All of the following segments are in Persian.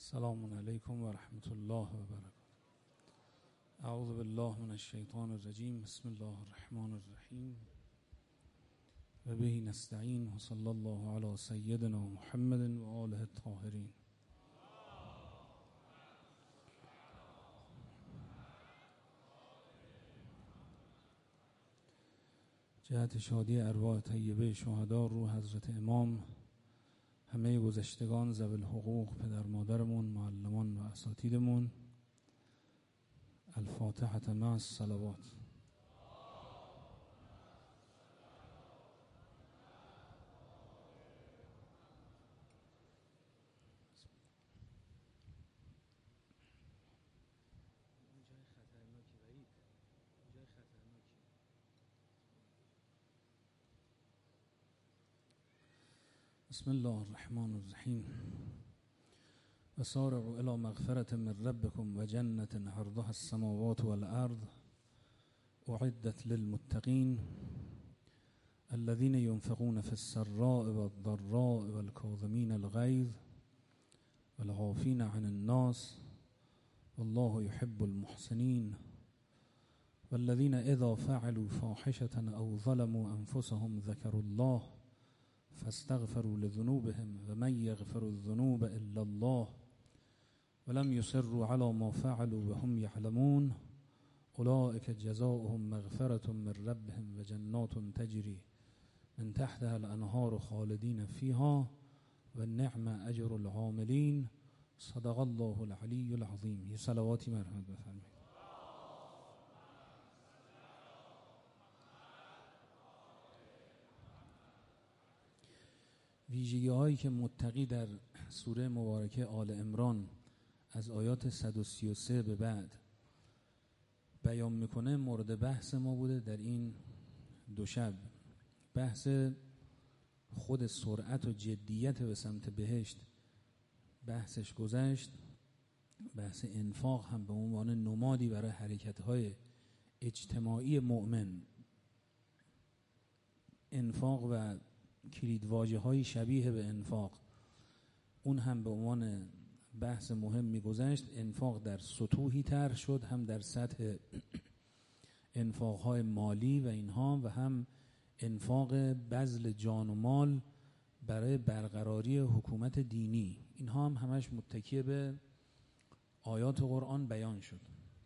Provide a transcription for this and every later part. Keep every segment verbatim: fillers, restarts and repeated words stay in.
السلام علیکم و رحمت الله و برکاته. اعوذ بالله من الشیطان الرجیم. بسم الله الرحمن الرحیم و به نستعین و صلی الله علی سیدنا محمد و آله الطاهرین. جهت شادی ارواح طیبه شهدا، روح حضرت امام، همه گذشتگان، ذوی الحقوق، پدر مادرمون، معلمان و اساتیدمون. الفاتحة مع الصلوات. بسم الله الرحمن الرحیم. و سارعوا الی مغفرة من ربکم و جنة عرضها السماوات والارض اعدت للمتقین الذين ينفقون في السراء والضراء والكاظمين الغيظ والعافين عن الناس والله يحب المحسنين والذين اذا فعلوا فاحشة او ظلموا انفسهم ذكروا الله فاستغفروا لذنوبهم ومن يغفر الذنوب إلا الله ولم يصروا على ما فعلوا وهم يعلمون أولئك جزاؤهم مغفرة من ربهم وجنات تجري من تحتها الأنهار خالدين فيها والنعم أجر العاملين. صدق الله العلی العظیم. یه صلواتی مرحمت بفرمایید. ویژگی هایی که متقی در سوره مبارکه آل عمران از آیات صد و سی و سه به بعد بیان میکنه مورد بحث ما بوده در این دو شب. بحث خود سرعت و جدیت به سمت بهشت بحثش گذشت. بحث انفاق هم به عنوان نمادی برای حرکت های اجتماعی مؤمن، انفاق و کلیدواژه های شبیه به انفاق، اون هم به عنوان بحث مهم میگذشت. انفاق در سطوحی طرح شد، هم در سطح انفاق های مالی و اینها و هم انفاق بذل جان و مال برای برقراری حکومت دینی. اینها هم همش متکی به آیات قرآن بیان شد.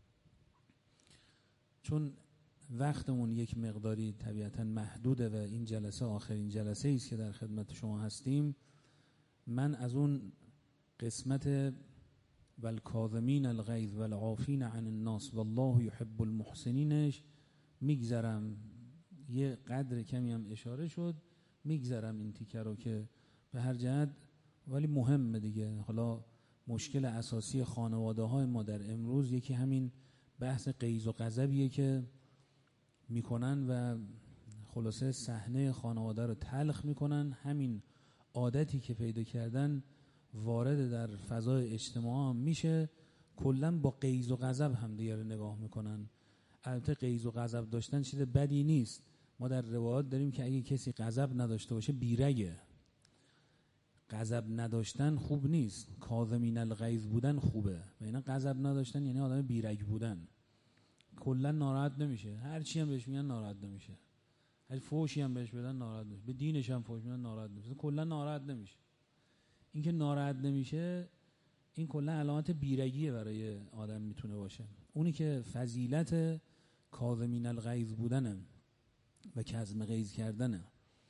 چون وقتمون یک مقداری طبیعتا محدوده و این جلسه آخرین جلسه است که در خدمت شما هستیم، من از اون قسمت والکاظمین الغیظ والعافین عن الناس والله یحب المحسنینش میگذرم. یه قدر کمی هم اشاره شد، میگذرم این تیکه رو که به هر جهت ولی مهمه دیگه. حالا مشکل اساسی خانواده های ما در امروز یکی همین بحث غیظ و غضبیه که میکنن و خلاصه صحنه خانواده رو تلخ میکنن. همین عادتی که پیدا کردن وارد در فضای اجتماع هم میشه، کلا با غیظ و غضب هم دیگه رو نگاه میکنن. البته غیظ و غضب داشتن چیز بدی نیست. ما در روایات داریم که اگه کسی غضب نداشته باشه بیرگه. غضب نداشتن خوب نیست، کاظمین الغیظ بودن خوبه. و اینا غضب نداشتن یعنی آدم بیرگ بودن، کلا ناراحت نمیشه. هر چی هم بهش میگن ناراحت نمیشه، هر فوشی هم بهش بدن ناراحت نمیشه، به دینش هم فوش میدن ناراحت نمیشه، کلا ناراحت نمیشه. این که ناراحت نمیشه این کلا علامت بیرگیه برای آدم میتونه باشه. اونی که فضیلت کاظمین الغیظ بودنه و کظم غیظ کردنه.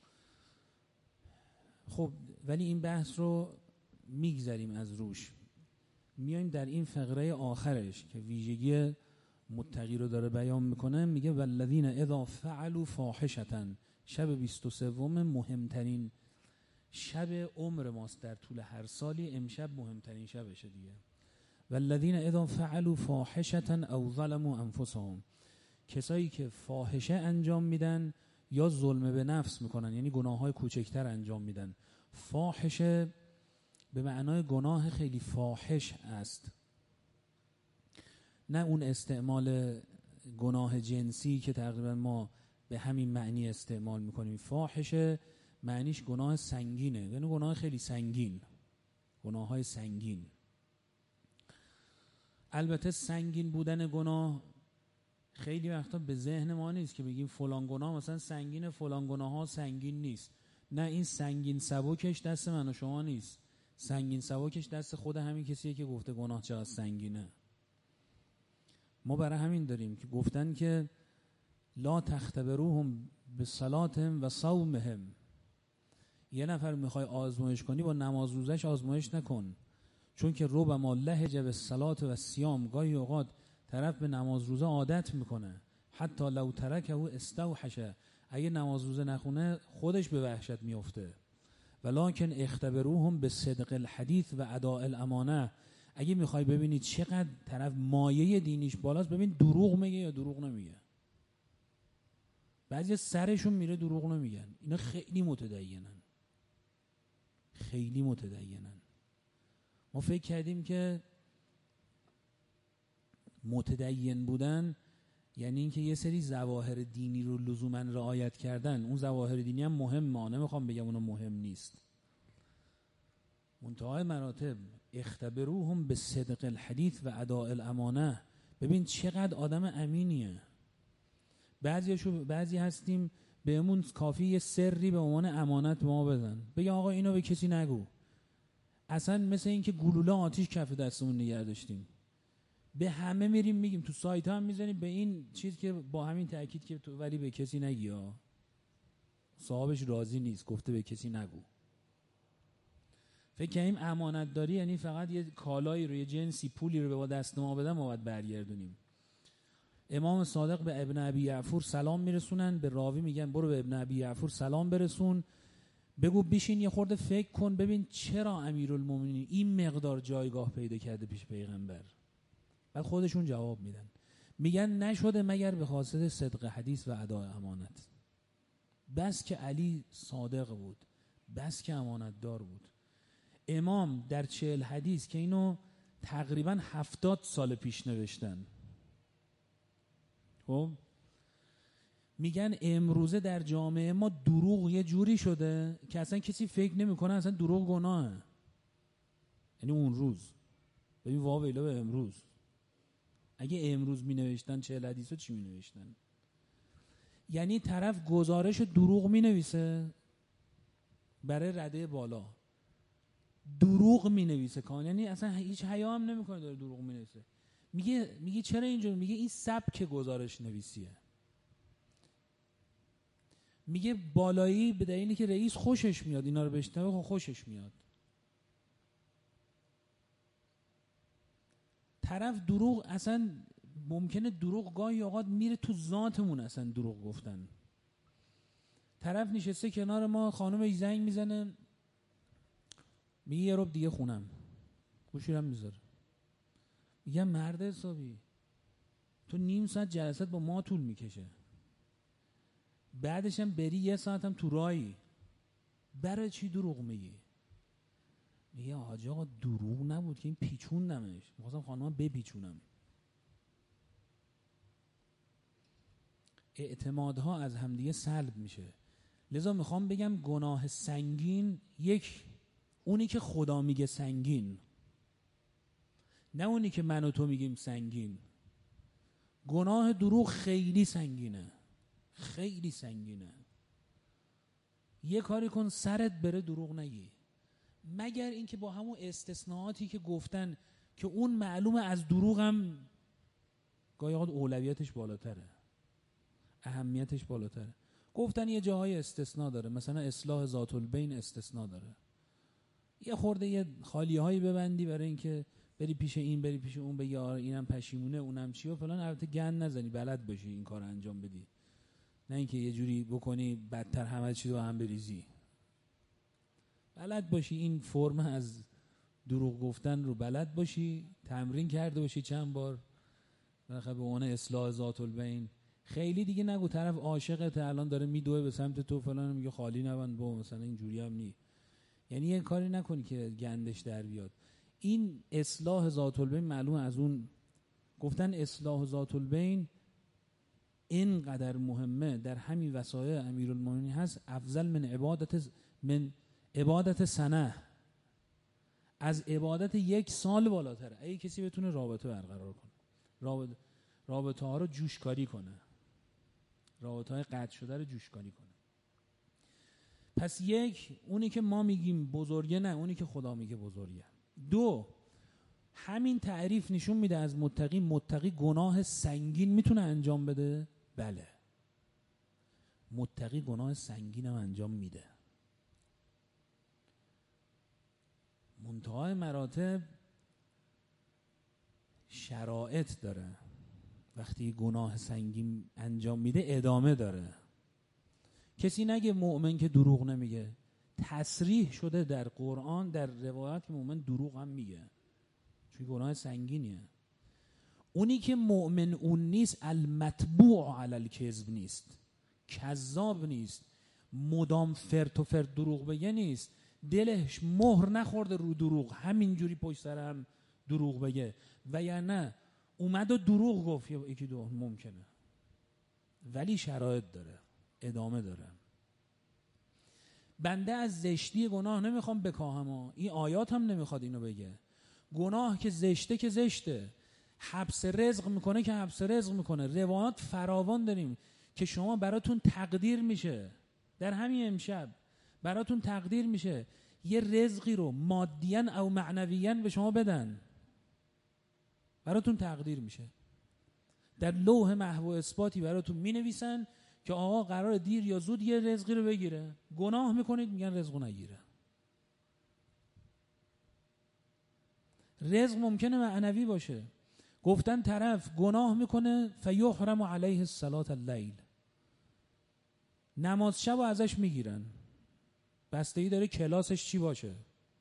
خب ولی این بحث رو میگذریم از روش، میایم در این فقره آخرش که ویژگی متقی رو داره بیان میکنه. میگه والذین اذا فعلوا فاحشة. شب بیست و سوم مهمترین شب عمر ماست در طول هر سالی، امشب مهمترین شبشه دیگه. والذین اذا فعلوا فاحشة او ظلموا انفسهم. کسایی که فاحشه انجام میدن یا ظلم به نفس میکنن، یعنی گناههای کوچکتر انجام میدن. فاحشه به معنای گناه خیلی فاحش است، نه اون استعمال گناه جنسی که تقریبا ما به همین معنی استعمال میکنیم. فاحشه معنیش گناه سنگینه، یعنی گناه خیلی سنگین، گناههای سنگین. البته سنگین بودن گناه خیلی وقتا به ذهن ما نیست که بگیم فلان گناه مثلا سنگین، فلان گناه ها سنگین نیست. نه، این سنگین سبکش دست من و شما نیست، سنگین سبکش دست خود همین کسیه که گفته گناه چقدر سنگینه. ما برای همین داریم که گفتن که لا تختبروهم بصلاتهم و صومهم. یه نفر میخوای آزمایش کنی با نماز روزش آزمایش نکن، چون که ربما لهج بالصلات و صیام، گاهی اوقات طرف به نماز روزه عادت میکنه، حتی لو ترکه استوحش، اگه نماز روزه نخونه خودش به وحشت میفته. ولکن اختبروهم به صدق الحدیث و اداء الامانه. اگه میخوای ببینی چقدر طرف مایه دینیش بالاست، ببین دروغ میگه یا دروغ نمیگه. بعضی سرشون میره دروغ نمیگن، اینا خیلی متدینن، خیلی متدینن. ما فکر کردیم که متدین بودن یعنی اینکه یه سری ظواهر دینی رو لزوما رعایت کردن. اون ظواهر دینی هم مهمه، نمیخوام بگم اونو مهم نیست. منتهای مراتب اختبروهم به صدق الحدیث و اداء الامانه. ببین چقدر آدم امینیه. بعضیشو بعضی هستیم بهمون کافی یه سری به عنوان امانت به ما بدن، بگم آقا اینو به کسی نگو. اصلا مثل این که گلوله آتیش کف دستمون نگه داشتیم، به همه میریم میگیم، تو سایت هم میزنیم به این چیز که با همین تأکید که تو ولی به کسی نگی ها. صاحبش راضی نیست، گفته به کسی نگو. فکر کنیم امانت داری یعنی فقط یه کالایی رو، یه جنسی پولی رو به ما دست ما بدن ما باید برگردونیم. امام صادق به ابن ابی یعفور سلام میرسونن، به راوی میگن برو به ابن ابی یعفور سلام برسون، بگو بشین یه خورده فکر کن ببین چرا امیرالمومنین این مقدار جایگاه پیدا کرده پیش پیغمبر. بعد خودشون جواب میدن، میگن نشده مگر به خاطر صدق حدیث و اداء امانت. بس که علی صادق بود، بس که امانت دار بود. امام در چهل حدیث که اینو تقریبا هفتاد سال پیش نوشتن، خب میگن امروزه در جامعه ما دروغ یه جوری شده که اصلا کسی فکر نمیکنه اصلا دروغ گناهه. یعنی اون روز ببین واویلا به امروز، اگه امروز می نوشتن چهل حدیثو چی می نوشتن؟ یعنی طرف گزارش دروغ می نویسه برای رده بالا، دروغ می نویسه کان، یعنی اصلا هیچ حیا هم نمی کنه داره دروغ می نویسه. میگه میگه چرا اینجوری؟ میگه این سبک گزارش نویسیه. میگه بالایی به دلیلی که رئیس خوشش میاد اینا رو بشنوه، خوشش میاد. طرف دروغ اصلا ممکنه دروغ گاهی اوقات میره تو ذاتمون، اصلا دروغ گفتن. طرف نشسته کنار ما، خانم زنگ میزنه میگه یه رب دیگه خونم، گوشیرم میذاره. میگم مرد حسابی تو نیم ساعت جلسات با ما طول میکشه، بعدش هم بری یه ساعت هم تو رایی، برای چی دروغ میگی؟ میگه حاج آقا دروغ نبود که این پیچوندمش، میخواستم خانم‌ها بپیچونم. اعتمادها از همدیگه سلب میشه. لذا میخوام بگم گناه سنگین، یک اونی که خدا میگه سنگین، نه اونی که من و تو میگیم سنگین. گناه دروغ خیلی سنگینه، خیلی سنگینه. یه کاری کن سرت بره دروغ نگی، مگر اینکه با همون استثناءاتی که گفتن که اون معلومه از دروغ هم گاهی اوقات اولویتش بالاتره، اهمیتش بالاتره. گفتن یه جاهای استثناء داره، مثلا اصلاح ذات البین استثناء داره، یه خورده یه خالیهایی ببندی برای اینکه بری پیش این بری پیش اون بگی آره اینم پشیمونه اونم چی و فلان. البته گند نزنی، بلد باشی این کار انجام بدی، نه اینکه یه جوری بکنی بدتر همه چیز رو هم بریزی. بلد باشی این فرم از دروغ گفتن رو بلد باشی، تمرین کرده باشی چند بار، بالاخره به عنوان اصلاح ذات البین. خیلی دیگه نگو طرف عاشقت الان داره میدوه به سمت تو فلان، میگه خالی نبند با مثلا اینجوری هم نی. یعنی یه کاری نکنی که گندش در بیاد. این اصلاح ذات البین معلومه از اون گفتن اصلاح ذات البین اینقدر مهمه در همین وصایای امیرالمومنین هست، افضل من عبادت من عبادت سنه. از عبادت یک سال بالاتره. اگه کسی بتونه رابطه برقرار کنه، رابطه رابطه ها رو جوشکاری کنه، رابطه های قطع شده رو جوشکاری کنه. پس یک، اونی که ما میگیم بزرگه، نه، اونی که خدا میگه بزرگه. دو، همین تعریف نشون میده از متقی، متقی گناه سنگین میتونه انجام بده؟ بله، متقی گناه سنگین هم انجام میده. منتهای مراتب شرایط داره. وقتی گناه سنگین انجام میده ادامه داره. کسی نگه مؤمن که دروغ نمیگه. تصریح شده در قرآن، در روایات که مؤمن دروغ هم میگه، چون گناه سنگینیه. اونی که مؤمن اون نیست، المتبوع علی الکذب نیست، کذاب نیست، مدام فرت و فرت دروغ بگه نیست، دلش مهر نخورده رو دروغ، همینجوری پشت سر هم دروغ بگه، و یا نه اومد و دروغ گفت یا یکی دو ممکنه، ولی شرایط داره، ادامه داره. بنده از زشتی گناه نمیخوام بکاهم ها. این آیات هم نمیخواد اینو بگه. گناه که زشته که زشته، حبس رزق میکنه که حبس رزق میکنه. روایات فراوان داریم که شما براتون تقدیر میشه، در همین امشب براتون تقدیر میشه یه رزقی رو مادیاً او معنویاً به شما بدن، براتون تقدیر میشه. در لوح محو و اثباتی براتون مینویسن که آقا قرار دیر یا زود یه رزقی رو بگیره. گناه میکنید میگن رزقو نگیره. رزق ممکنه معنوی باشه. گفتن طرف گناه میکنه فیحرم علیه الصلاة اللیل، نماز شب رو ازش میگیرن، بستگی داره کلاسش چی باشه.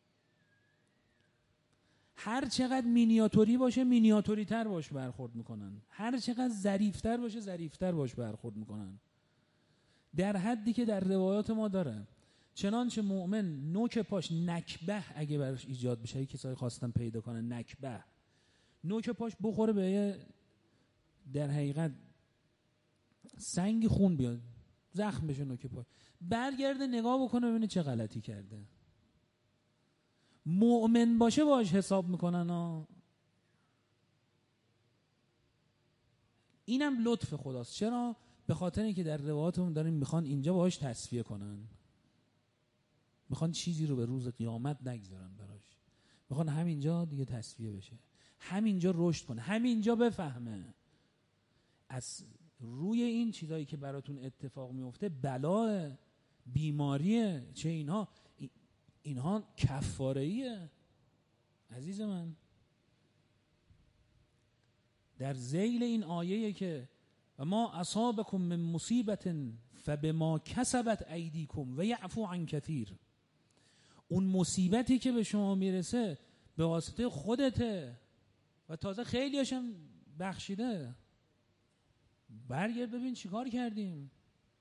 هر چقدر مینیاتوری باشه مینیاتوری تر باش برخورد میکنن، هر چقدر ظریفتر باشه ظریفتر باش برخورد میکنن، در حدی که در روایات ما داره. چنانچه مؤمن نوک پاش نکبه اگه براش ایجاد بشه، کسایی خواستن پیدا کنن نکبه، نوک پاش بخوره به در حقیقت سنگ خون بیاد، زخم بشه نوک پاش، برگرده نگاه بکنه ببینه چه غلطی کرده. مؤمن باشه باش حساب میکنن ها. اینم لطف خداست. چرا؟ به خاطر اینکه در روایاتمون داریم میخوان اینجا باهاش تصفیه کنن، میخوان چیزی رو به روز قیامت نگذارن براش، میخوان همینجا دیگه تصفیه بشه، همینجا رشد کنه، همینجا بفهمه از روی این چیزایی که براتون اتفاق میفته، بلا، بیماریه، چه اینها، اینها کفاره‌ایه عزیز من. در ذیل این آیه که و ما اصابکم من مصیبت فبما کسبت ایدیکم و یعفو عن کثیر، اون مصیبتی که به شما میرسه به واسطه خودته و تازه خیلی هاشم بخشیده. برگرد ببین چیکار کردیم.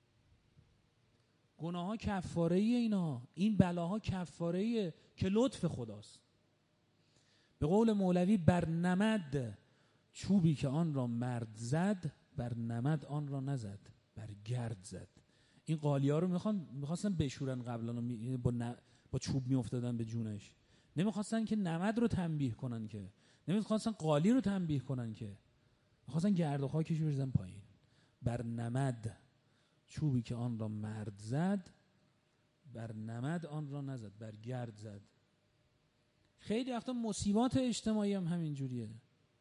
گناه ها کفاره‌ای، اینا این بلاها کفاره‌ایه که لطف خداست. به قول مولوی بر نمد چوبی که آن را مرد زد، بر نمد آن را نزد بر گرد زد. این قالیا رو میخوان میخواستن بشورن قبلا، با, ن... با چوب میافتادن به جونش، نمیخواستن که نمد رو تنبیه کنن، که نمیخواستن قالی رو تنبیه کنن، که میخواستن گرد و خاکش بریزن پایین. بر نمد چوبی که آن را مرد زد، بر نمد آن را نزد بر گرد زد. خیلی وقتا مصیبات اجتماعی هم همین جوریه.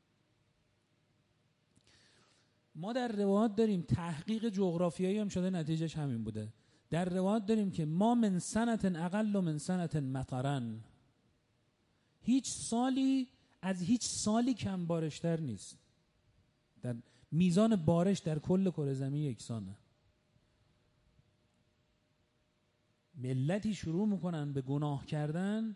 ما در روایات داریم، تحقیق جغرافیایی هم شده نتیجهش همین بوده. در روایات داریم که ما من سنت اقل و من سنت مطرن، هیچ سالی از هیچ سالی کم بارشتر نیست. در میزان بارش در کل کره زمین یکسانه. ملتی شروع میکنن به گناه کردن،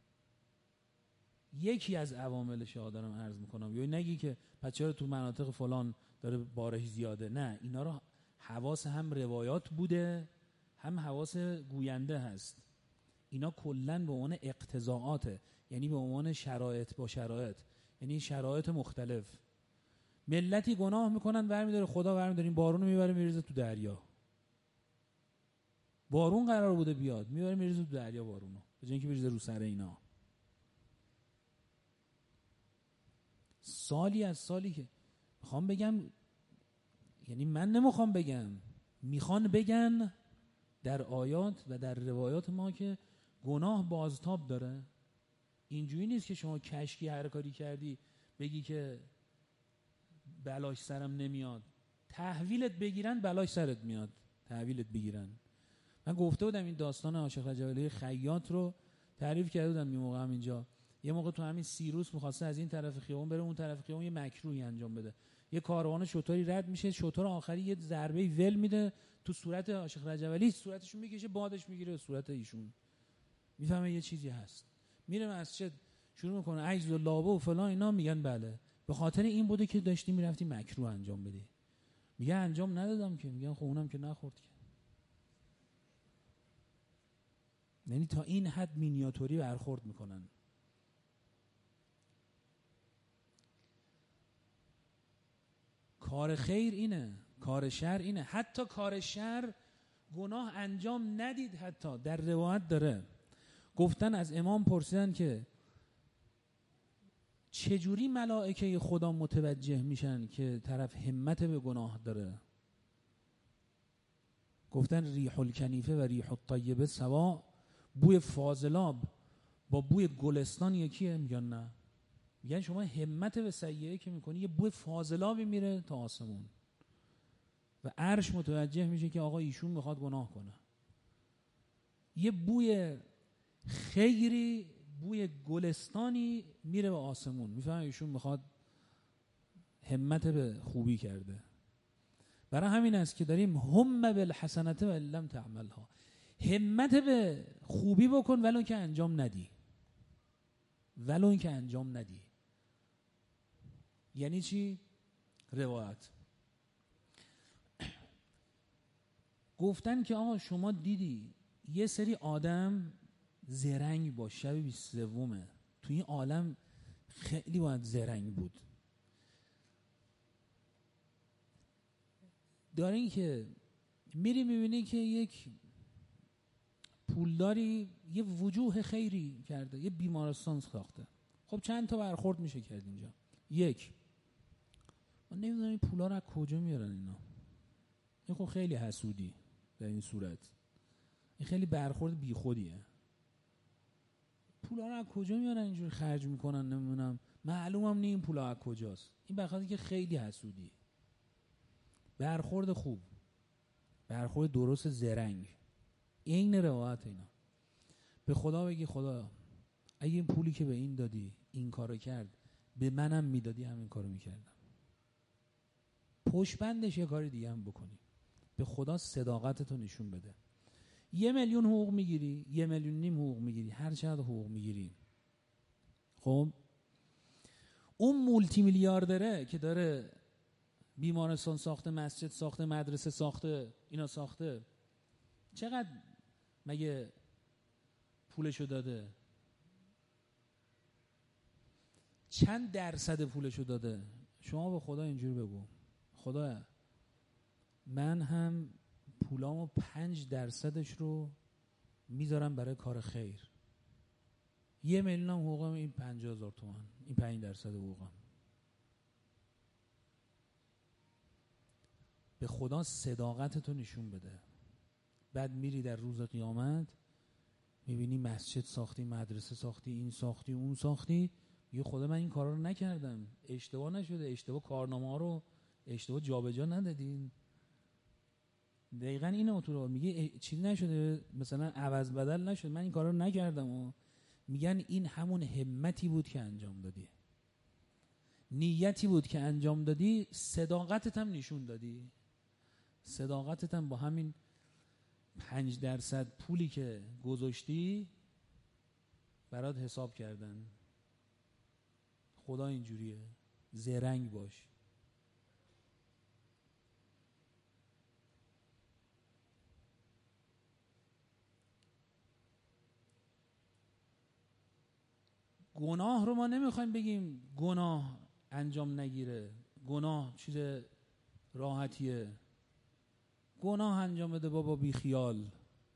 یکی از عواملش ها دارم عرض میکنم، یا نگی که پس چرا تو مناطق فلان داره بارش زیاده، نه، اینا رو حواس هم روایات بوده هم حواس گوینده هست. اینا کلن به عنوان اقتضاعاته، یعنی به عنوان شرایط با شرایط، یعنی شرایط مختلف. ملتی گناه میکنن، برمیداره خدا برمیداره این بارون رو میبره میریزه تو دریا. بارون قرار بوده بیاد، میبره میریزه تو دریا بارونو، به جای اینکه بریزه رو سر اینا. سالی از سالی که میخوام بگم، یعنی من نمیخوام بگم، میخوان بگن در آیات و در روایات ما که گناه بازتاب داره. اینجوری نیست که شما کشکی هر کاری کردی بگی که بلاش سرم نمیاد، تحویلت بگیرن بلاش سرت میاد، تحویلت بگیرن. من گفته بودم این داستان عاشق رجب علی خیاط رو تعریف کرده بودم یه موقع هم اینجا. یه موقع تو همین سیروس می‌خواسته از این طرف خیابون بره اون طرف خیابون یه مکروهی انجام بده، یه کاروان شطوری رد میشه، شطور آخری یه ضربه ول میده تو صورت عاشق رجب علی، صورتشو میکشه، بادش میگیره صورت ایشون، میفهمه یه چیزی هست، میره مسجد شروع میکنه عجز و لابه و فلان اینا، میگن بله به خاطر این بوده که داشتی میرفتی مکروه انجام بدی. میگه انجام ندادم که. میگن خب اونم که نخورد که. یعنی تا این حد مینیاتوری برخورد میکنن. کار خیر اینه، کار شر اینه. حتی کار شر گناه انجام ندید. حتی در روایت داره گفتن از امام پرسیدن که چجوری ملائکه خدا متوجه میشن که طرف همت به گناه داره؟ گفتن ریح الکنیفه و ریح الطیبه سوا، بوی فاضلاب با بوی گلستان یکیه؟ میگن نه. میگن شما همت به سیئه که میکنی یه بوی فاضلابی میره تا آسمون و عرش متوجه میشه که آقا ایشون میخواد گناه کنه. یه بوی خیری، بوی گلستانی میره به آسمون، میفهمه ایشون میخواد همت به خوبی کرده. برای همین است که داریم هم بالحسنة و لم تعملها، همت به خوبی بکن ولو که انجام ندی، ولو که انجام ندی. یعنی چی؟ روایت گفتن که آقا شما دیدی یه سری آدم زرنگ با شب بیست و سومه، تو این عالم خیلی باید زرنگ بود. دارین که میری میبینی که یک پولداری یه وجوه خیری کرده، یه بیمارستان ساخته. خب چند تا برخورد میشه کرد اینجا. یک، من نمیدونم این پولا رو از کجا میارن اینا. این خب خیلی حسودی در این صورت، این خیلی برخورد بیخودیه. پولا رو از کجا میارن اینجوری خرج میکنن؟ نمیدونم، معلومم نی این پولا از کجاست. این بخاطر که خیلی حسودی. برخورد خوب، برخورد درست، زرنگ، این روایت. اینا به خدا بگی خدا اگه این پولی که به این دادی این کارو کرد به منم میدادی همین کارو میکردم. پشت بندش یه کار دیگه هم بکنی. به خدا صداقتتو نشون بده. یه میلیون حقوق میگیری، یه میلیون نیم حقوق میگیری، هر چقدر حقوق میگیری، خب اون مولتی میلیاردره که داره بیمارستان ساخته، مسجد ساخته، مدرسه ساخته، اینا ساخته، چقدر مگه پولشو داده؟ چند درصد پولشو داده؟ شما به خدا اینجوری بگو خدا من هم پولامو پنج درصدش رو میذارم برای کار خیر. یه میلیون هم حقوقم این پنجاه هزار تومان، این پنج درصد حقوقم. به خدا صداقتتو نشون بده. بعد میری در روز قیامت میبینی مسجد ساختی، مدرسه ساختی، این ساختی، اون ساختی، میگه خدا من این کارا رو نکردم، اشتباه نشده، اشتباه کارنامه ها رو اشتباه جابجا ندادین. دقیقاً اینو تو رو میگه چیزی نشده، مثلا عوض بدل نشد، من این کارا رو نکردم. و میگن این همون همتی بود که انجام دادی، نیتی بود که انجام دادی، صداقتت هم نشون دادی. صداقتت هم با همین پنج درصد پولی که گذاشتی برات حساب کردن. خدا اینجوریه. زرنگ باش. گناه رو ما نمیخوایم بگیم گناه انجام نگیره، گناه چیز راحتیه، گناه انجام بده بابا بی خیال.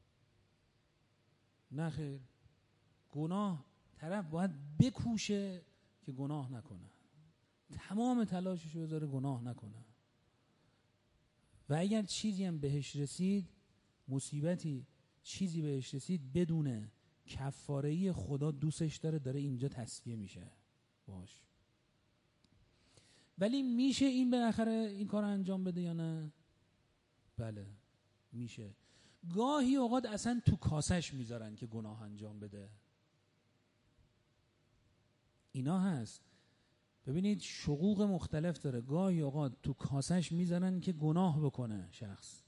نه خیر، گناه طرف باید بکوشه که گناه نکنه. تمام تلاشش رو بذاره گناه نکنه. و اگر چیزی هم بهش رسید، مصیبتی چیزی بهش رسید، بدونه کفاره‌ای خدا دوستش داره، داره اینجا تصفیه میشه باش. ولی میشه این بالاخره این کار انجام بده یا نه؟ بله میشه. گاهی اوقات اصلا تو کاسش میذارن که گناه انجام بده. اینا هست. ببینید شقوق مختلف داره. گاهی اوقات تو کاسش میذارن که گناه بکنه شخص.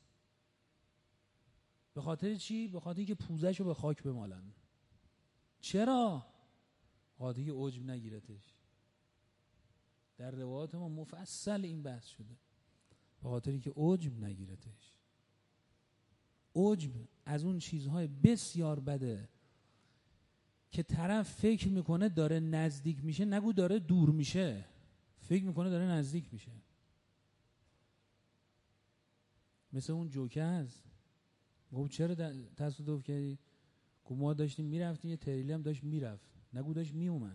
به خاطر چی؟ به خاطر که پوزش رو به خاک بمالن. چرا؟ خاطر که عجب نگیرتش. در روایات ما مفصل این بحث شده. به خاطری که عجب نگیرتش. عجب از اون چیزهای بسیار بده که طرف فکر میکنه داره نزدیک میشه، نگو داره دور میشه، فکر میکنه داره نزدیک میشه. مثل اون جوکه هست، گفت چرا تصادف کردی؟ گفت ما داشتیم میرفتیم یه تریلی هم داشت میرفت، نگو داشت میومد.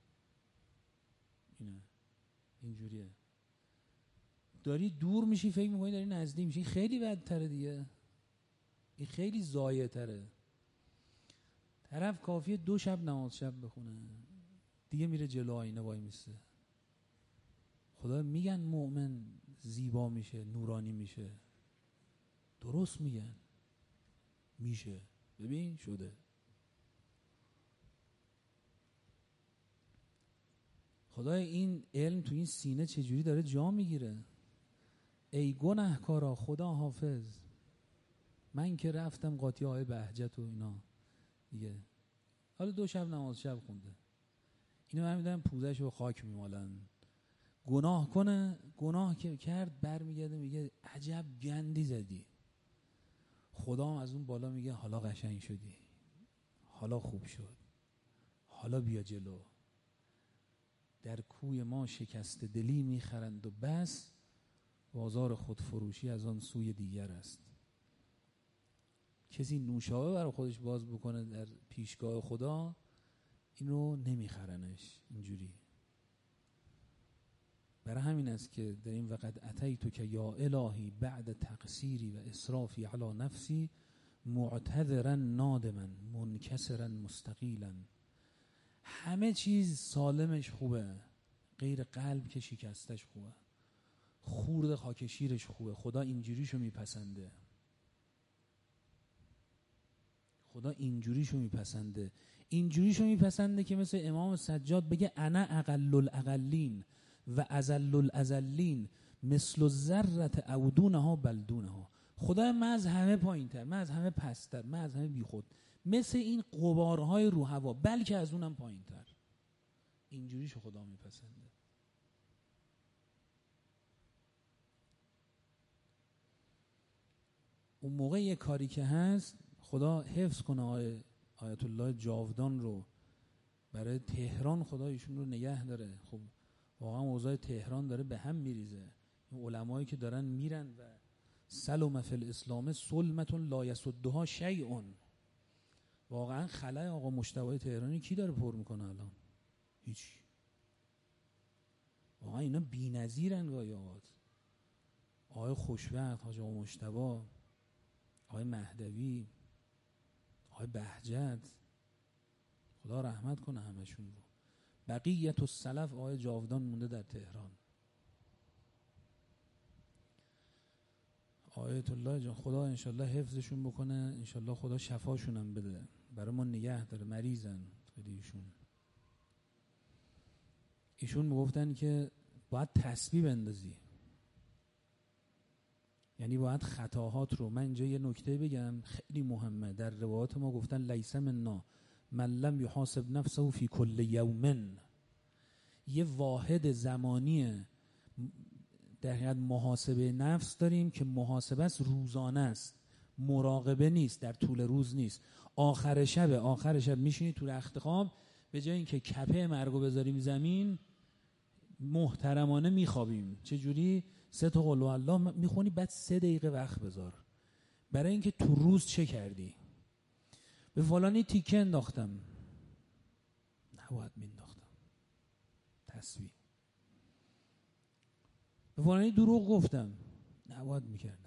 اینه اینجوریه. داری دور میشی فکر میکنی داری نزدیک میشی. خیلی بدتره دیگه، این خیلی ضایع تره. طرف کافیه دو شب نماز شب بخونه دیگه میره جلو آینه وای میسته. خدا میگن مؤمن زیبا میشه، نورانی میشه. درست میگن، میشه. ببین شده. خدای این علم تو این سینه چجوری داره جا میگیره. ای گناهکارا خدا حافظ، من که رفتم قاطی های بهجت و اینا دیگه، حالا دو شب نماز شب خونده، اینا هم میدن پوزش رو خاک میمالن. گناه کنه، گناه که کرد برمیگرده میگه عجب گندی زدی. خدا هم از اون بالا میگه حالا قشنگ شدی، حالا خوب شد، حالا بیا جلو. در کوی ما شکست دلی میخرند و بس، بازار خودفروشی از آن سوی دیگر است. کسی نوشابه برای خودش باز بکنه در پیشگاه خدا، اینو نمیخرنش اینجوری. برای همین است که در این وقت اتیتو که یا الهی بعد تقصیری و اسرافی علی نفسی معتذرا نادما منکسرا مستقیلا. همه چیز سالمش خوبه، غیر قلب که شکستش خوبه، خورد خاک شیرش خوبه. خدا اینجوریشو میپسنده. خدا اینجوریشو میپسنده. اینجوریشو میپسنده که مثل امام سجاد بگه انا اقل الاقلین و ازل الازلین مثل الذره او دونها بل دونها. خدا من از همه پایین‌تر، من از همه پست‌تر، من از همه بیخود، مثل این غبارهای رو هوا، بلکه از اونم پایین‌تر. اینجوریشو خدا میپسنده. اون موقع یه کاری که هست، خدا حفظ کنه آیه آیت الله جاودان رو برای تهران، خدا ایشون رو نگه داره. خب واقعا اوضاع تهران داره به هم میریزه. این علمایی که دارن میرن و سلم فی الاسلام سلمت لا یسدها شیء. واقعا خلای آقا مجتبی تهرانی کی داره پر میکنه الان؟ هیچ. واقعا اینا بی‌نظیرن. گاهی اوقات آقای خوشوقت، حاج آقا مجتبی، آقای مهدوی، آقای بهجت، خدا رحمت کنه همشون رو. بقیت السلف آقای جاودان مونده در تهران. آیت الله جان خدا انشالله حفظشون بکنه، انشالله خدا شفاشون هم بده، برای ما نگه داره. مریضن خیلی ایشون. ایشون میگفتن که باید تسبیح بندازی، یعنی باید خطاهات رو. من اینجا یه نکته بگم خیلی مهمه. در روایات ما گفتن لیس منا من لم یحاسب نفسه فی کل یوم. یه واحد زمانی در حقیقت محاسبه نفس داریم که محاسبه است روزانه است، مراقبه نیست، در طول روز نیست. آخر شب آخر شب میشینی تو رخت خواب، به جای اینکه کپه مرگو بذاریم زمین، محترمانه میخوابیم. چجوری؟ سه تا قل الله میخونی، بعد سه دقیقه وقت بذار برای اینکه تو روز چه کردی. به فلانی تیکه انداختم، نباید مینداختم. تسبیح. به فلانی دروغ گفتم، نباید میکردم.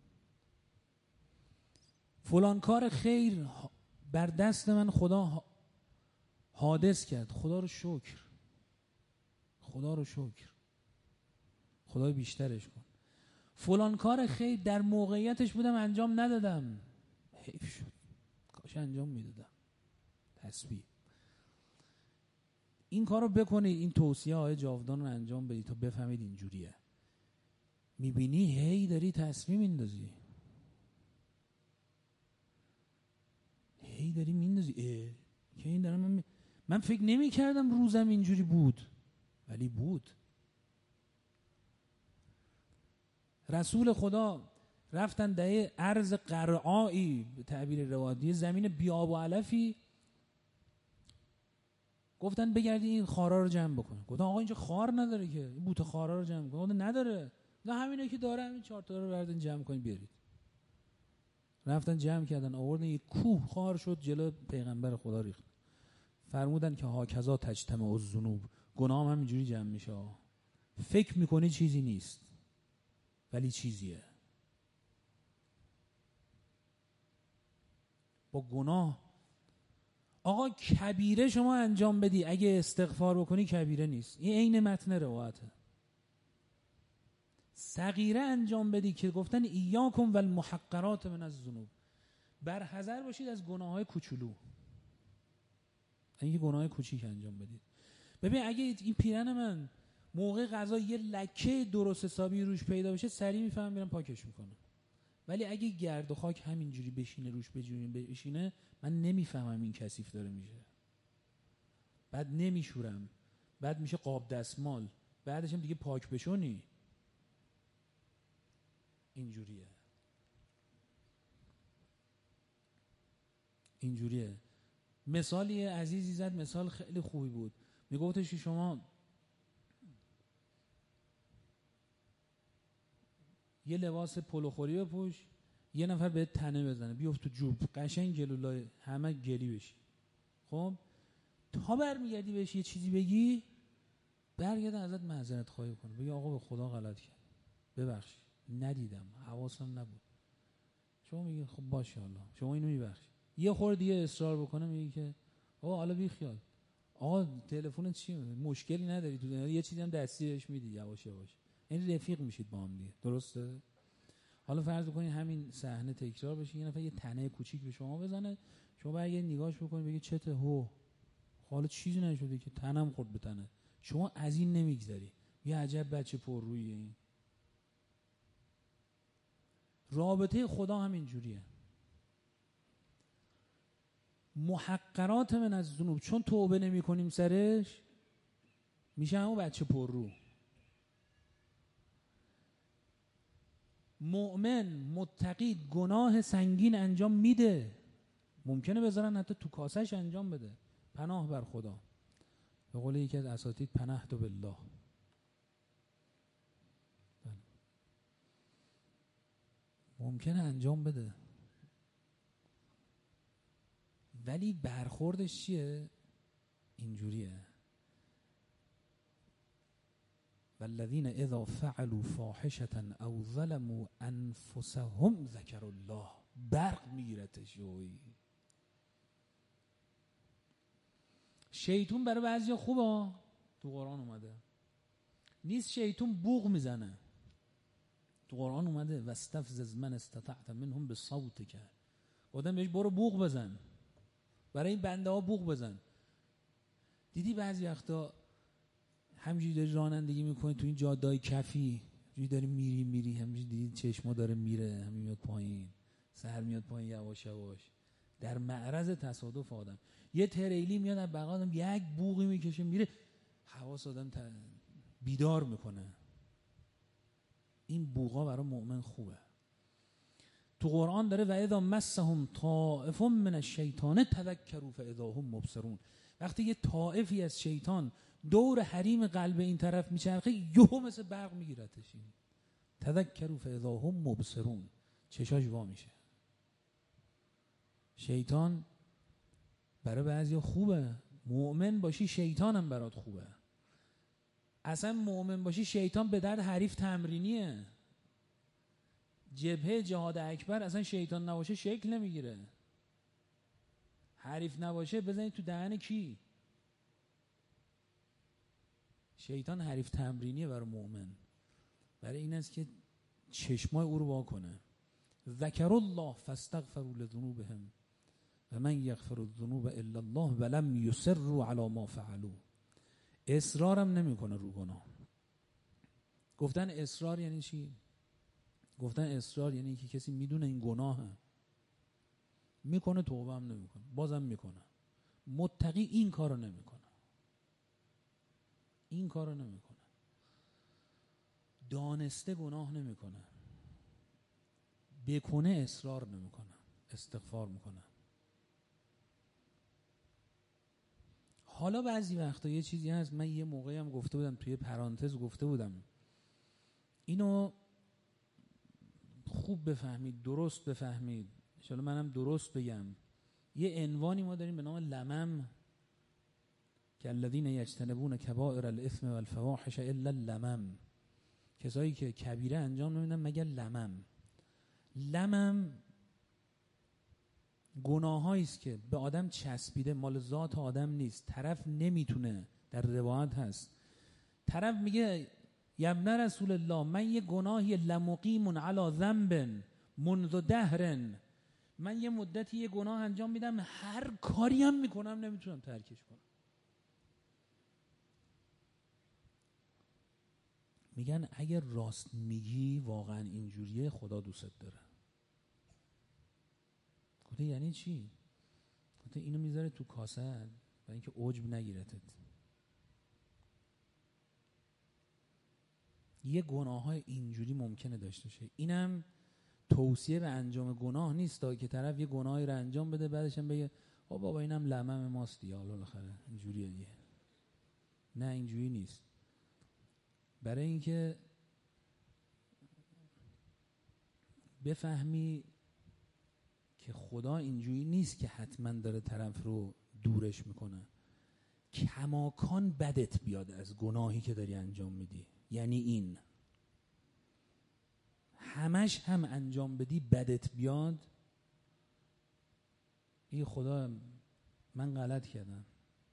فلان کار خیر بر دست من خدا حادث کرد، خدا رو شکر، خدا رو شکر، خدا بیشترش کن. فلان کار خیر در موقعیتش بودم انجام ندادم، حیف شد، کاش انجام میدادم. تسبیح. این کار رو بکنید، این توصیه های جاودان رو انجام بدید تا بفهمید اینجوریه. میبینی هی داری تصمیم میندازی، هی داری میندازی که این دارم من, من فکر نمی کردم روزم اینجوری بود، ولی بود. رسول خدا رفتن ده ارض قرعایی، به تعبیر روادی زمین بیاب و علفی، گفتن بگردی این خارا رو جمع بکن. گفتن آقا اینجا خار نداره که، این بوته خارا رو جمع کن. گفتن نداره، نه همینه که داره، همین چهار تا رو بردن جمع کنید بیارید. رفتن جمع کردن، آوردن، یک کوه خار شد جلو پیغمبر خدا ریخت. فرمودن که هاکذا تجتمع الذنوب، گناه هم همینجوری جمع میشه. فکر میکنی چیزی نیست ولی چیزیه. با گناه آقا کبیره شما انجام بدی، اگه استغفار بکنی کبیره نیست، این عین متن روایته. صغیره انجام بدی که گفتن ایاکم والمحقرات من الذنوب، برحذر باشید از گناههای کوچولو، اینکه گناههای کوچیک انجام بدید. ببین اگه این پیرن من موقع غذا یه لکه درست حسابی روش پیدا بشه، سریع میفهمم میرم پاکش میکنم. ولی اگه گرد و خاک همینجوری بشینه روش بجورین بشینه، من نمیفهمم این کثیف داره میشه. بعد نمیشورم، بعد میشه قاب دستمال، بعدش هم دیگه پاک بشونی. اینجوریه، اینجوریه. مثالی عزیزی زد، مثال خیلی خوبی بود. میگفتش که شما یه لباس پلوخوری بپوش، یه نفر بهت تنه بزنه، بیفت تو جوب، قشنگ جلولای همه گلی بشی. خب تا برمیگردی بهش یه چیزی بگی، برگرده ازت معذرت خواهی کنه، بگی آقا به خدا غلط کرد، ببخشید، ندیدم، حواسم نبود. شما میگی خب باشه حالا، شما اینو میبخشی. یه خورده دیگه اصرار بکنه، میگی که آقا حالا بی خیال، آقا تلفنت چیه، مشکلی نداری تو دنیا، یه چیزی هم دستی بهش میدی یواش یواش، یعنی رفیق میشید با هم دیگه. درسته؟ حالا فرض بکنید همین صحنه تکرار بشه، یه نفر یه تنه کوچیک به شما بزنه، شما برگردید نگاهش بکنید، بگید چته هو، حالا چیزی نشده که تنم خورد به تنه، شما از این نمیگذری، یه عجب بچه پر رویه این. رابطه خدا همین جوریه. محقرات من از ذنوب، چون توبه نمی کنیم سرش، میشه همون بچه پر رو. مؤمن متقی گناه سنگین انجام میده، ممکنه بذارن حتی تو کاسش انجام بده، پناه بر خدا. به قول یکی از اساتید پناه تو بالله. ممکنه انجام بده، ولی برخوردش چیه؟ اینجوریه. والذین اذا فعلوا فاحشة او ظلموا انفسهم ذکروا الله، برق میگیرتش. شیطون برای بعضیا خوبه، تو قرآن اومده. نیست شیطون بوق میزنه، تو قرآن اومده واستفزز من استطعت منهم بصوتک، آدم بهش برو بوق بزن، برای این بنده ها بوق بزن. دیدی بعضی وقتا همینجوری داری رانندگی میکنی تو این جاده‌های کفی، اینجوری داری میری میری همینجوری دیدی چشما داره میره، همین میاد پایین، سر میاد پایین یواش یواش، در معرض تصادف آدم. یه تریلی میاد از بغل آدم یک بوقی میکشه میره، حواس آدم بیدار میکنه. این بوقا برای مؤمن خوبه. تو قرآن داره و اذا مسهم طائف من الشیطان تذکروا فاذا هم مبصرون، وقتی یه طائفی از شیطان دور حریم قلب این طرف میچرخه، یهو مثل برق میگیرتش. این تذکروا فاذا هم مبصرون، چشاش وا میشه. شیطان برای بعضیا خوبه، مؤمن باشی شیطانم برات خوبه. اصلا مؤمن باشی شیطان به درد حریف تمرینیه. جبهه جهاد اکبر اصلا شیطان نباشه شکل نمیگیره. حریف نباشه بزنید تو دهن کی؟ شیطان حریف تمرینیه برای مؤمن. برای این است که چشمای او رو وا کنه. ذکر الله فاستغفروا لذنوبهم و من یغفر الذنوب الا الله ولم یصروا علی ما فعلوا. اصرارم نمیکنه رو گناه. گفتن اصرار یعنی چی؟ گفتن اصرار یعنی که کسی میدونه این گناهه، میکنه، توبه هم نمیکنه، بازم میکنه. متقی این کارو نمیکنه. این کارو نمیکنه. دانسته گناه نمیکنه. بکنه اصرار نمیکنه. استغفار میکنه. حالا بعضی وقتا یه چیزی هست، من یه موقعی هم گفته بودم، توی پرانتز گفته بودم، اینو خوب بفهمید، درست بفهمید، ان شاءالله منم درست بگم. یه عنوانی ما داریم به نام لمم که الذین یجتنبون کبائر الاثم والفواحش الا اللمم. کسایی که کبیره انجام نمیدن مگر لمم. لمم گناهایی است که به آدم چسبیده، مال ذات آدم نیست، طرف نمیتونه، در روایت هست طرف میگه یا ابن رسول الله من یه گناهی لمقیم علی ذنب منذ دهر، من یه مدتی یه گناه انجام میدم، هر کاری هم میکنم نمیتونم ترکش کنم. میگن اگر راست میگی واقعا اینجوریه خدا دوست داره. گفته یعنی چی؟ گفته اینو میذاره تو کاسه برای اینکه عجب نگیرتت. یه گناه های اینجوری ممکنه داشته باشه. اینم توصیه به انجام گناه نیست تا که طرف یه گناهی رو انجام بده بعدش هم بگه آ بابا اینم لمم ماست دیگه، حالا بالاخره اینجوریه دیگه. نه اینجوری نیست. برای اینکه بفهمی که خدا اینجوری نیست که حتما داره طرف رو دورش میکنه. کماکان بدت بیاد از گناهی که داری انجام میدی، یعنی این همش هم انجام بدی بدت بیاد، این خدا من غلط کردم،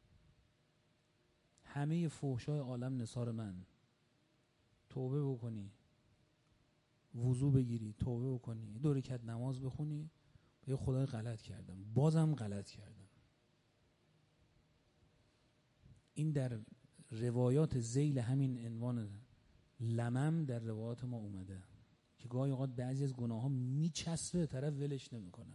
همه فحشای عالم نثار من، توبه بکنی، وضو بگیری، توبه بکنی، دو رکعت نماز بخونی، یه خدای غلط کردم، بازم غلط کردم. این در روایات ذیل همین عنوان لمم در روایات ما اومده که گاهی اوقات بعضی از گناه ها میچسبه طرف ولش نمیکنه.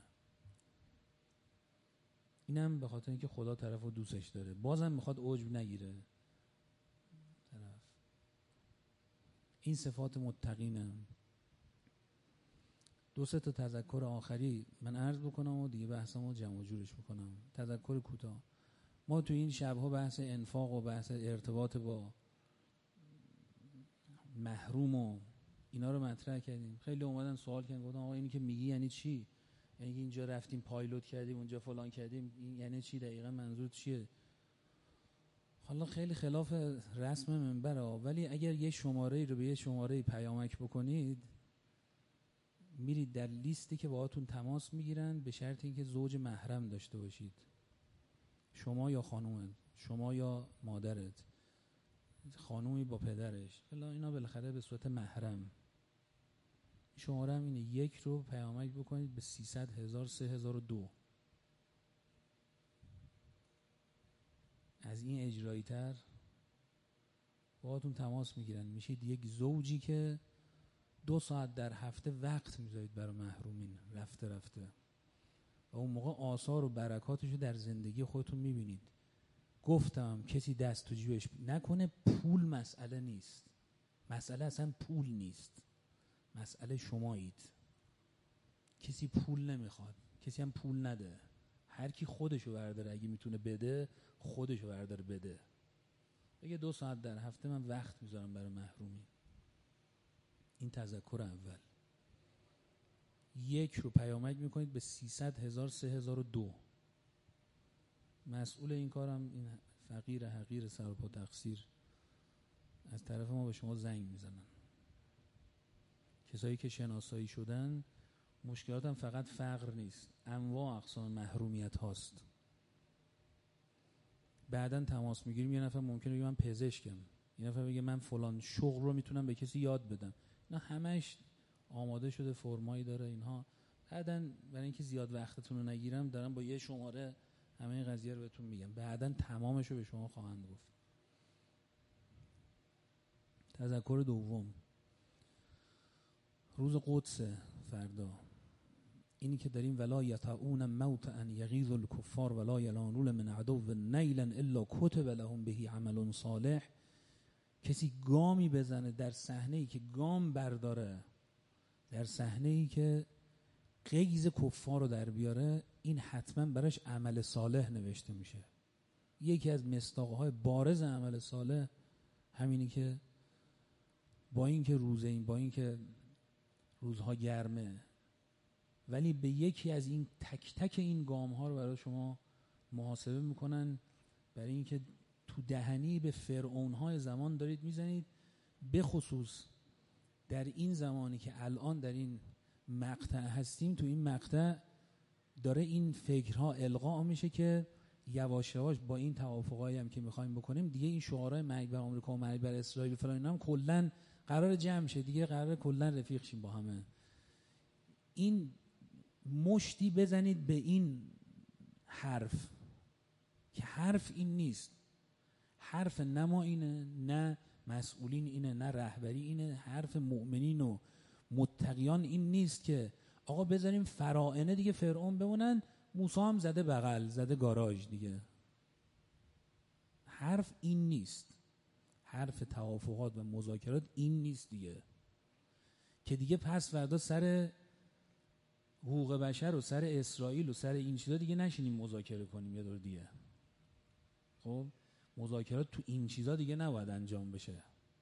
اینم به خاطر اینکه خدا طرف رو دوستش داره، بازم میخواد عجب نگیره طرف. این صفات متقینه. دو سه تا تذکر آخری من عرض بکنم و دیگه بحثمو جمع و جورش بکنم. تذکر کوتاه. ما تو این شبها بحث انفاق و بحث ارتباط با محروم و اینا رو مطرح کردیم. خیلی اومدن سوال کردن، گفتن آقا اینی که میگی یعنی چی؟ یعنی که اینجا رفتیم پایلوت کردیم اونجا فلان کردیم، این یعنی چی دقیقاً؟ منظور چیه؟ حالا خیلی خلاف رسم منبره، ولی اگر یه شماره رو به یه شماره پیامک بکنید میرید در لیستی که باهاتون تماس میگیرن به شرط اینکه زوج محرم داشته باشید، شما یا خانومت، شما یا مادرت، خانومی با پدرش، الا اینا بالاخره به صورت محرم. شماره هم اینه، یک رو پیامک بکنید به سیصد هزار سه هزار و دو. از این اجرایی تر باهاتون تماس میگیرن، میشید یک زوجی که دو ساعت در هفته وقت میذارید برای محرومین رفته رفته و اون موقع آثار و برکاتشو در زندگی خودتون میبینید. گفتم کسی دست تو جیبش نکنه. پول مسئله نیست، مسئله اصلا پول نیست، مسئله شمایید. کسی پول نمیخواد، کسی هم پول نده، هر کی خودشو برداره، اگه میتونه بده خودشو برداره بده. بگه دو ساعت در هفته من وقت میذارم برای محرومین. این تذکر اول. یک رو پیامک میکنید به سیصد هزار سه هزار و دو. مسئول این کارم این فقیر حقیر سرپا تقصیر از طرف ما به شما زنگ میزنن. کسایی که شناسایی شدن، مشکلات هم فقط فقر نیست، انواع اقسام محرومیت هاست. بعدن تماس میگیریم، یه نفر ممکنه بگه من پزشکم، یه نفر بگه من فلان شغل رو میتونم به کسی یاد بدم. نه همش آماده شده، فرمایی داره اینها. بعدن برای اینکه زیاد وقتتون رو نگیرم، دارم با یه شماره همه این قضیه رو بهتون میگم. بعدن تمامش رو به شما خواهند گفت. تذکر دوم، روز قدس فردا، اینی که داریم ولا یطعون موت ان یغیظ الکفار ولا یلانون من عدو نیلا الا کتب لهم به عمل صالح. کسی گامی بزنه در صحنه‌ای که گام برداره، در صحنه‌ای که غیظ کفار رو در بیاره، این حتما براش عمل صالح نوشته میشه. یکی از مصداق‌های بارز عمل صالح همینی که با اینکه روزه این با اینکه روزها گرمه، ولی به یکی از این تک تک این گام ها رو برای شما محاسبه میکنن، برای اینکه تو دهنی به فرعون های زمان دارید میزنید. به خصوص در این زمانی که الان در این مقطع هستیم، تو این مقطع داره این فکرها القا میشه که یواش یواش با این توافقایی هم که میخوایم بکنیم دیگه، این شعارهای مرگ بر آمریکا و مرگ بر اسرائیل و فلان اینا هم کلا قرار جمع شه دیگه، قرار کلا رفیق شیم با همه. این مشتی بزنید به این حرف که حرف این نیست. حرف نه ما اینه، نه مسئولین اینه، نه رهبری اینه. حرف مؤمنین و متقیان این نیست که آقا بذاریم فراعنه دیگه فرعون بمونن، موسی هم زده بغل، زده گاراژ دیگه. حرف این نیست. حرف توافقات و مذاکرات این نیست دیگه، که دیگه پس فردا سر حقوق بشر و سر اسرائیل و سر این چیزا دیگه نشینیم مذاکره کنیم یه دور دیگه. خب مذاکرات تو این چیزا دیگه نباید انجام بشه.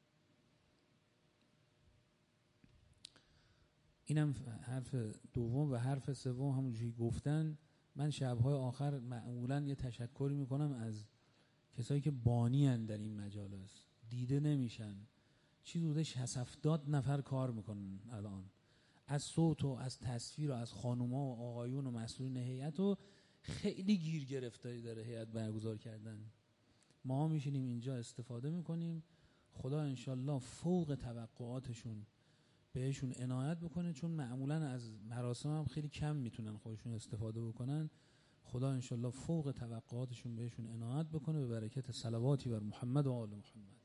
اینم حرف دوم. و حرف سوم همونجوری گفتن، من شب‌های آخر معمولاً یه تشکری میکنم از کسایی که بانی هن در این مجالس، دیده نمیشن. چی حدود شصت هفتاد نفر کار میکنن الان، از صوت و از تصویر و از خانوما و آقایون و مسئولین هیئت، و خیلی گیر گرفتاری داره هیئت برگزار کردن. ما میشینیم اینجا استفاده میکنیم. خدا انشالله فوق توقعاتشون بهشون عنایت بکنه، چون معمولا از مراسم هم خیلی کم میتونن خودشون استفاده بکنن. خدا انشالله فوق توقعاتشون بهشون عنایت بکنه، به برکت صلواتی بر محمد و آل محمد.